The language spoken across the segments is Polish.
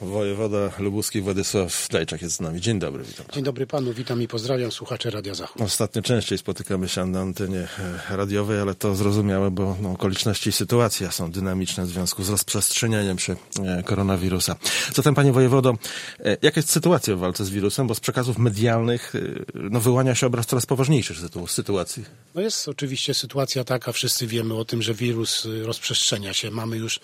Wojewoda lubuski Władysław Dajczak jest z nami. Dzień dobry, witam. Dzień dobry panu, witam i pozdrawiam słuchaczy Radia Zachód. Ostatnio częściej spotykamy się na antenie radiowej, ale to zrozumiałe, bo okoliczności i sytuacja są dynamiczne w związku z rozprzestrzenianiem się koronawirusa. Zatem, panie wojewodo, jaka jest sytuacja w walce z wirusem? Bo z przekazów medialnych wyłania się obraz coraz poważniejszy sytuacji. No jest oczywiście sytuacja taka, wszyscy wiemy o tym, że wirus rozprzestrzenia się. Mamy już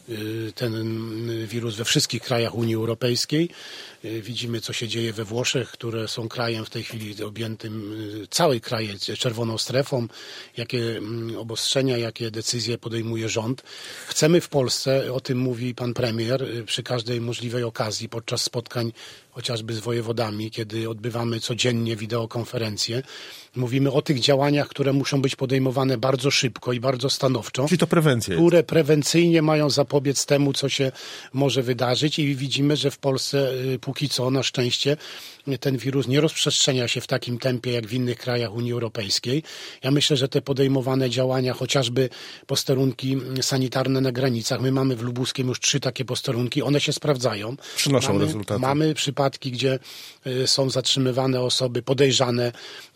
ten wirus we wszystkich krajach Unii Europejskiej. Widzimy, co się dzieje we Włoszech, które są krajem w tej chwili objętym, cały kraj czerwoną strefą, jakie obostrzenia, jakie decyzje podejmuje rząd. Chcemy w Polsce, o tym mówi pan premier, przy każdej możliwej okazji, podczas spotkań chociażby z wojewodami, kiedy odbywamy codziennie wideokonferencje, mówimy o tych działaniach, które muszą być podejmowane bardzo szybko i bardzo stanowczo. Czyli to prewencja jest. Które prewencyjnie mają zapobiec temu, co się może wydarzyć i widzimy, że w Polsce póki co, na szczęście, ten wirus nie rozprzestrzenia się w takim tempie, jak w innych krajach Unii Europejskiej. Ja myślę, że te podejmowane działania, chociażby posterunki sanitarne na granicach, my mamy w Lubuskiem już 3 takie posterunki, one się sprawdzają. Przynoszą rezultaty. Mamy przypadki, gdzie są zatrzymywane osoby podejrzane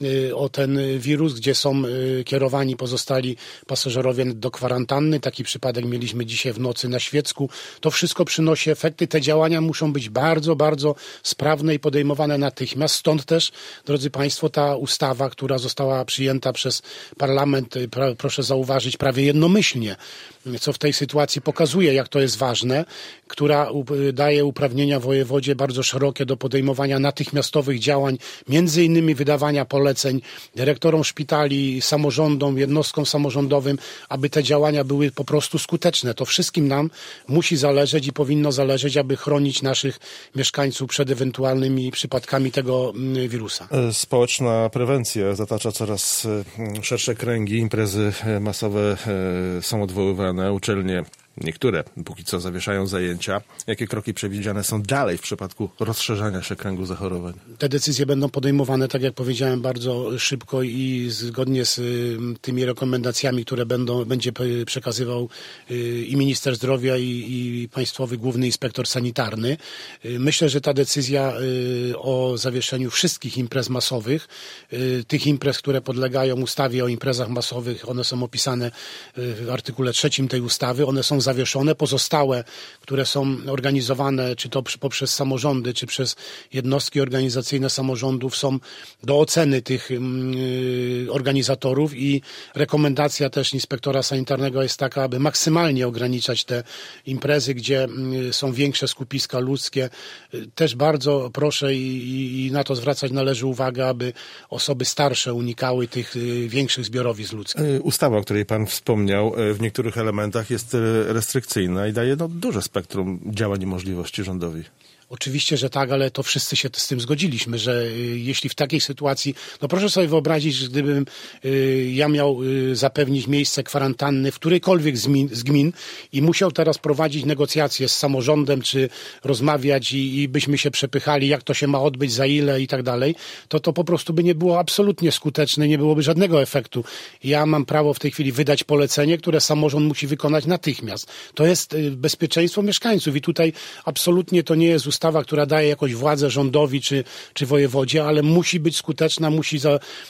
o ten wirus, gdzie są kierowani pozostali pasażerowie do kwarantanny. Taki przypadek mieliśmy dzisiaj w nocy na Świecku. To wszystko przynosi efekty. Te działania muszą być bardzo, bardzo sprawne i podejmowane natychmiast. Stąd też, drodzy państwo, ta ustawa, która została przyjęta przez parlament, proszę zauważyć, prawie jednomyślnie, co w tej sytuacji pokazuje, jak to jest ważne, która daje uprawnienia wojewodzie bardzo szerokie do podejmowania natychmiastowych działań, między innymi wydawania poleceń dyrektorom szpitali, samorządom, jednostkom samorządowym, aby te działania były po prostu skuteczne. To wszystkim nam musi zależeć i powinno zależeć, aby chronić naszych mieszkańców przed ewentualnymi przypadkami tego wirusa. Społeczna prewencja zatacza coraz szersze kręgi, imprezy masowe są odwoływane, uczelnie niektóre póki co zawieszają zajęcia. Jakie kroki przewidziane są dalej w przypadku rozszerzania się kręgu zachorowań? Te decyzje będą podejmowane, tak jak powiedziałem, bardzo szybko i zgodnie z tymi rekomendacjami, które będzie przekazywał i minister zdrowia i państwowy główny inspektor sanitarny. Myślę, że ta decyzja o zawieszeniu wszystkich imprez masowych, tych imprez, które podlegają ustawie o imprezach masowych, one są opisane w artykule 3 tej ustawy, one są zawieszone. Pozostałe, które są organizowane, czy to poprzez samorządy, czy przez jednostki organizacyjne samorządów, są do oceny tych organizatorów i rekomendacja też inspektora sanitarnego jest taka, aby maksymalnie ograniczać te imprezy, gdzie są większe skupiska ludzkie. Też bardzo proszę i na to zwracać należy uwagę, aby osoby starsze unikały tych większych zbiorowisk ludzkich. Ustawa, o której pan wspomniał, w niektórych elementach jest restrykcyjna i daje duże spektrum działań i możliwości rządowi. Oczywiście, że tak, ale to wszyscy się z tym zgodziliśmy, że jeśli w takiej sytuacji, no proszę sobie wyobrazić, że gdybym ja miał zapewnić miejsce kwarantanny w którejkolwiek z gmin i musiał teraz prowadzić negocjacje z samorządem, czy rozmawiać i byśmy się przepychali, jak to się ma odbyć, za ile i tak dalej, to po prostu by nie było absolutnie skuteczne, nie byłoby żadnego efektu. Ja mam prawo w tej chwili wydać polecenie, które samorząd musi wykonać natychmiast. To jest bezpieczeństwo mieszkańców i tutaj absolutnie to nie jest ustawa, która daje jakąś władzę rządowi czy wojewodzie, ale musi być skuteczna, musi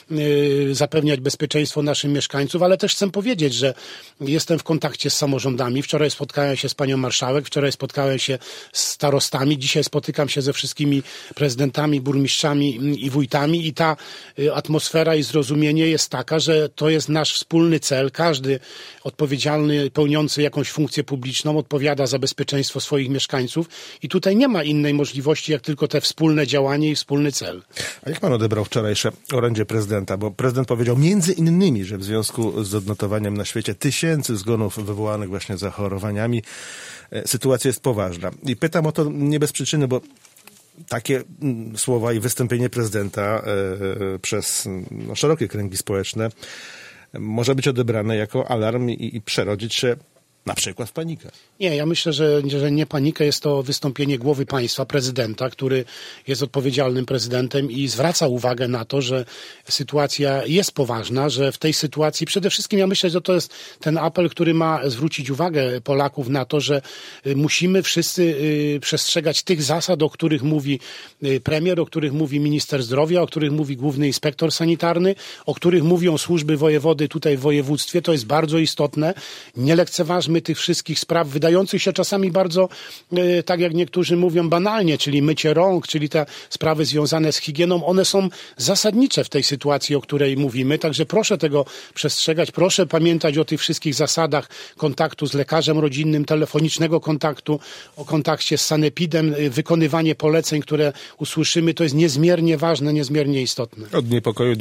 zapewniać bezpieczeństwo naszym mieszkańców, ale też chcę powiedzieć, że jestem w kontakcie z samorządami. Wczoraj spotkałem się z panią marszałek, wczoraj spotkałem się z starostami, dzisiaj spotykam się ze wszystkimi prezydentami, burmistrzami i wójtami i ta atmosfera i zrozumienie jest taka, że to jest nasz wspólny cel. Każdy odpowiedzialny, pełniący jakąś funkcję publiczną odpowiada za bezpieczeństwo swoich mieszkańców i tutaj nie ma innej możliwości, jak tylko te wspólne działanie i wspólny cel. A jak pan odebrał wczorajsze orędzie prezydenta? Bo prezydent powiedział między innymi, że w związku z odnotowaniem na świecie tysięcy zgonów wywołanych właśnie zachorowaniami, sytuacja jest poważna. I pytam o to nie bez przyczyny, bo takie słowa i wystąpienie prezydenta przez szerokie kręgi społeczne może być odebrane jako alarm i przerodzić się Na przykład w panikę. Nie, ja myślę, że nie panika, jest to wystąpienie głowy państwa, prezydenta, który jest odpowiedzialnym prezydentem i zwraca uwagę na to, że sytuacja jest poważna, że w tej sytuacji przede wszystkim ja myślę, że to jest ten apel, który ma zwrócić uwagę Polaków na to, że musimy wszyscy przestrzegać tych zasad, o których mówi premier, o których mówi minister zdrowia, o których mówi główny inspektor sanitarny, o których mówią służby wojewody tutaj w województwie. To jest bardzo istotne. Nie lekceważmy tych wszystkich spraw, wydających się czasami bardzo, tak jak niektórzy mówią, banalnie, czyli mycie rąk, czyli te sprawy związane z higieną, one są zasadnicze w tej sytuacji, o której mówimy. Także proszę tego przestrzegać, proszę pamiętać o tych wszystkich zasadach kontaktu z lekarzem rodzinnym, telefonicznego kontaktu, o kontakcie z sanepidem, wykonywanie poleceń, które usłyszymy, to jest niezmiernie ważne, niezmiernie istotne. Od niepokoju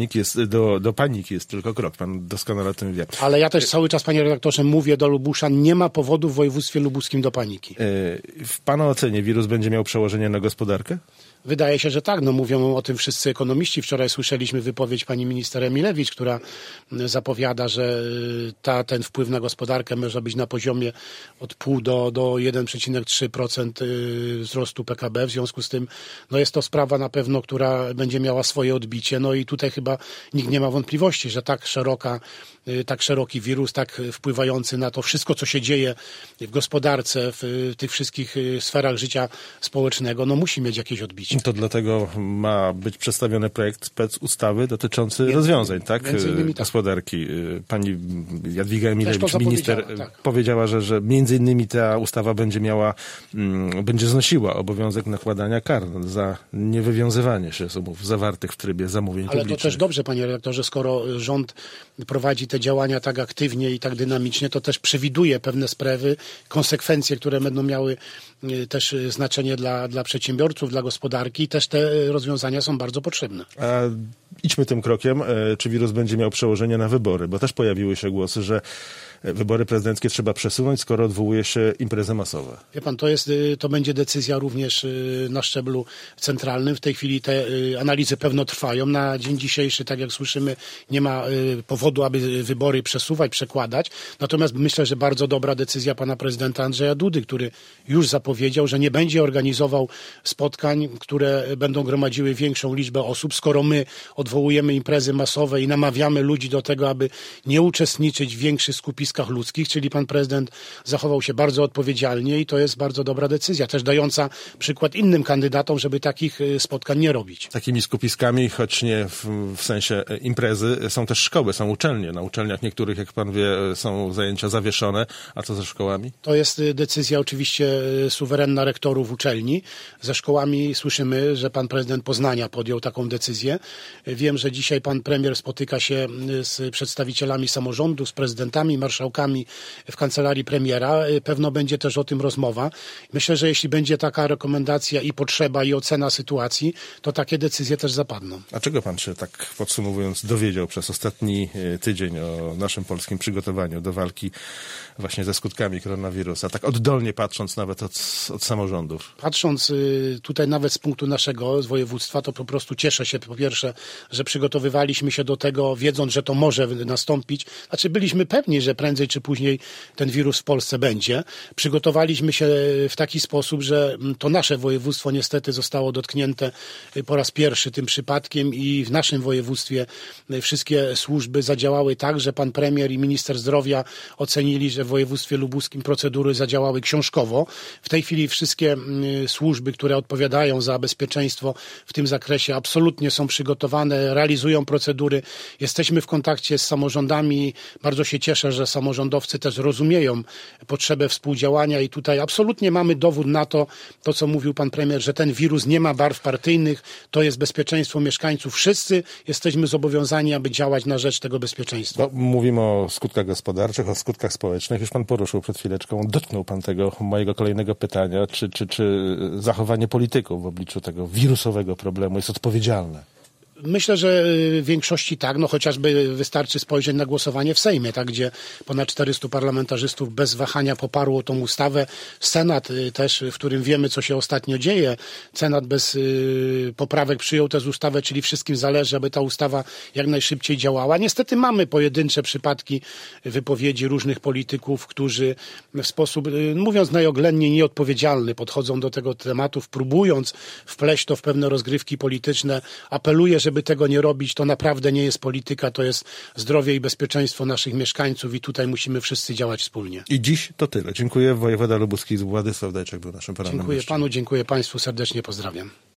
do paniki jest tylko krok. Pan doskonale o tym wie. Ale ja też cały czas, panie redaktorze, mówię do Lubuszan, nie ma powodu w województwie lubuskim do paniki. W pana ocenie wirus będzie miał przełożenie na gospodarkę? Wydaje się, że tak. No, mówią o tym wszyscy ekonomiści. Wczoraj słyszeliśmy wypowiedź pani minister Emilewicz, która zapowiada, że ten wpływ na gospodarkę może być na poziomie od 0,5 do 1,3% wzrostu PKB. W związku z tym jest to sprawa na pewno, która będzie miała swoje odbicie. No i tutaj chyba nikt nie ma wątpliwości, że tak szeroki wirus, tak wpływający na to wszystko, co się dzieje w gospodarce, w tych wszystkich sferach życia społecznego, musi mieć jakieś odbicie. To dlatego ma być przedstawiony projekt specustawy dotyczący rozwiązań, tak? Gospodarki. Pani Jadwiga Emilewicz, minister, powiedziała, że między innymi ta ustawa będzie znosiła obowiązek nakładania kar za niewywiązywanie się z umów zawartych w trybie zamówień publicznych. Ale to też dobrze, panie redaktorze, skoro rząd prowadzi te działania tak aktywnie i tak dynamicznie, to też przewiduje pewne sprawy, konsekwencje, które będą miały też znaczenie dla przedsiębiorców, dla gospodarki. Też te rozwiązania są bardzo potrzebne. A idźmy tym krokiem. Czy wirus będzie miał przełożenie na wybory? Bo też pojawiły się głosy, że wybory prezydenckie trzeba przesunąć, skoro odwołuje się imprezy masowe. Wie pan, to będzie decyzja również na szczeblu centralnym. W tej chwili te analizy pewno trwają. Na dzień dzisiejszy, tak jak słyszymy, nie ma powodu, aby wybory przesuwać, przekładać. Natomiast myślę, że bardzo dobra decyzja pana prezydenta Andrzeja Dudy, który już zapowiedział, że nie będzie organizował spotkań, które będą gromadziły większą liczbę osób. Skoro my odwołujemy imprezy masowe i namawiamy ludzi do tego, aby nie uczestniczyć w większych skupiskach ludzkich, czyli pan prezydent zachował się bardzo odpowiedzialnie i to jest bardzo dobra decyzja, też dająca przykład innym kandydatom, żeby takich spotkań nie robić. Takimi skupiskami, choć nie w sensie imprezy, są też szkoły, są uczelnie. Na uczelniach niektórych, jak pan wie, są zajęcia zawieszone. A co ze szkołami? To jest decyzja oczywiście suwerenna rektorów uczelni. Ze szkołami słyszymy, że pan prezydent Poznania podjął taką decyzję. Wiem, że dzisiaj pan premier spotyka się z przedstawicielami samorządu, z prezydentami, marszałkami w kancelarii premiera. Pewno będzie też o tym rozmowa. Myślę, że jeśli będzie taka rekomendacja i potrzeba i ocena sytuacji, to takie decyzje też zapadną. A czego pan się, tak podsumowując, dowiedział przez ostatni tydzień o naszym polskim przygotowaniu do walki właśnie ze skutkami koronawirusa? Tak oddolnie patrząc nawet od samorządów. Patrząc tutaj nawet z punktu naszego, z województwa, to po prostu cieszę się po pierwsze, że przygotowywaliśmy się do tego, wiedząc, że to może nastąpić. Znaczy byliśmy pewni, że prędzej czy później ten wirus w Polsce będzie. Przygotowaliśmy się w taki sposób, że to nasze województwo niestety zostało dotknięte po raz pierwszy tym przypadkiem i w naszym województwie wszystkie służby zadziałały tak, że pan premier i minister zdrowia ocenili, że w województwie lubuskim procedury zadziałały książkowo. W tej chwili wszystkie służby, które odpowiadają za bezpieczeństwo w tym zakresie, absolutnie są przygotowane, realizują procedury. Jesteśmy w kontakcie z samorządami. Bardzo się cieszę, że samorządowcy też rozumieją potrzebę współdziałania i tutaj absolutnie mamy dowód na to, co mówił pan premier, że ten wirus nie ma barw partyjnych, to jest bezpieczeństwo mieszkańców. Wszyscy jesteśmy zobowiązani, aby działać na rzecz tego bezpieczeństwa. No, mówimy o skutkach gospodarczych, o skutkach społecznych. Już pan poruszył przed chwileczką, dotknął pan tego mojego kolejnego pytania, czy zachowanie polityków w obliczu tego wirusowego problemu jest odpowiedzialne? Myślę, że w większości tak, no chociażby wystarczy spojrzeć na głosowanie w Sejmie, tak, gdzie ponad 400 parlamentarzystów bez wahania poparło tą ustawę. Senat też, w którym wiemy, co się ostatnio dzieje. Senat bez poprawek przyjął tę ustawę, czyli wszystkim zależy, aby ta ustawa jak najszybciej działała. Niestety mamy pojedyncze przypadki wypowiedzi różnych polityków, którzy w sposób, mówiąc najoględniej, nieodpowiedzialny podchodzą do tego tematu, próbując wpleść to w pewne rozgrywki polityczne. Apeluję, żeby tego nie robić. To naprawdę nie jest polityka, to jest zdrowie i bezpieczeństwo naszych mieszkańców i tutaj musimy wszyscy działać wspólnie. I dziś to tyle. Dziękuję. Wojewoda lubuski Władysław Dajczak był naszym panem. Dziękuję panu, dziękuję państwu, serdecznie pozdrawiam.